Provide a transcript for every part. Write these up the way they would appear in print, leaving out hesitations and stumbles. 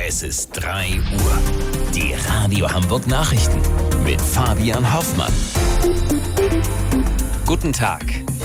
Es ist 3 Uhr. Die Radio Hamburg Nachrichten mit Fabian Hoffmann. Guten Tag.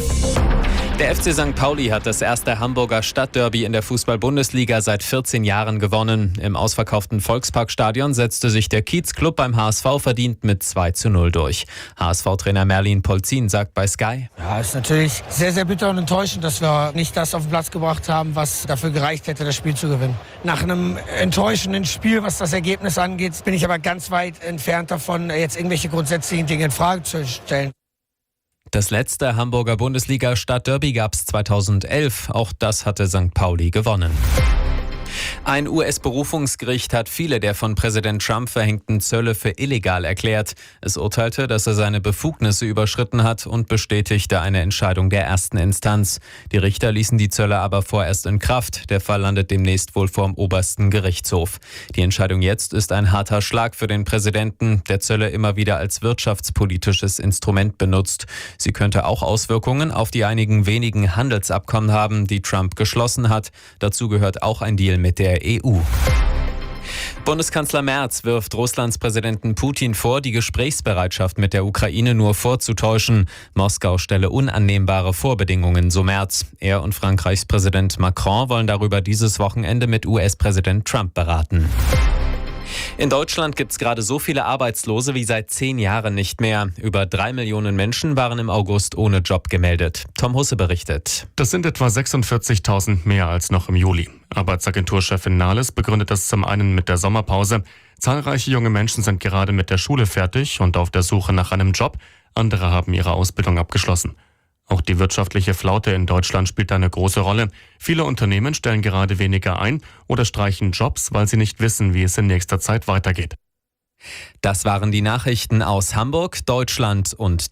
Der FC St. Pauli hat das erste Hamburger Stadtderby in der Fußball-Bundesliga seit 14 Jahren gewonnen. Im ausverkauften Volksparkstadion setzte sich der Kiezclub beim HSV verdient mit 2:0 durch. HSV-Trainer Merlin Polzin sagt bei Sky: Ja, ist natürlich sehr, sehr bitter und enttäuschend, dass wir nicht das auf den Platz gebracht haben, was dafür gereicht hätte, das Spiel zu gewinnen. Nach einem enttäuschenden Spiel, was das Ergebnis angeht, bin ich aber ganz weit entfernt davon, jetzt irgendwelche grundsätzlichen Dinge in Frage zu stellen. Das letzte Hamburger Bundesliga-Stadtderby gab es 2011. Auch das hatte St. Pauli gewonnen. Ein US-Berufungsgericht hat viele der von Präsident Trump verhängten Zölle für illegal erklärt. Es urteilte, dass er seine Befugnisse überschritten hat und bestätigte eine Entscheidung der ersten Instanz. Die Richter ließen die Zölle aber vorerst in Kraft. Der Fall landet demnächst wohl vor dem obersten Gerichtshof. Die Entscheidung jetzt ist ein harter Schlag für den Präsidenten, der Zölle immer wieder als wirtschaftspolitisches Instrument benutzt. Sie könnte auch Auswirkungen auf die einigen wenigen Handelsabkommen haben, die Trump geschlossen hat. Dazu gehört auch ein Deal mit der EU. Bundeskanzler Merz wirft Russlands Präsidenten Putin vor, die Gesprächsbereitschaft mit der Ukraine nur vorzutäuschen. Moskau stelle unannehmbare Vorbedingungen, so Merz. Er und Frankreichs Präsident Macron wollen darüber dieses Wochenende mit US-Präsident Trump beraten. In Deutschland gibt es gerade so viele Arbeitslose wie seit 10 Jahren nicht mehr. Über 3 Millionen Menschen waren im August ohne Job gemeldet. Tom Husse berichtet. Das sind etwa 46.000 mehr als noch im Juli. Arbeitsagenturchefin Nahles begründet das zum einen mit der Sommerpause. Zahlreiche junge Menschen sind gerade mit der Schule fertig und auf der Suche nach einem Job. Andere haben ihre Ausbildung abgeschlossen. Auch die wirtschaftliche Flaute in Deutschland spielt eine große Rolle. Viele Unternehmen stellen gerade weniger ein oder streichen Jobs, weil sie nicht wissen, wie es in nächster Zeit weitergeht. Das waren die Nachrichten aus Hamburg, Deutschland und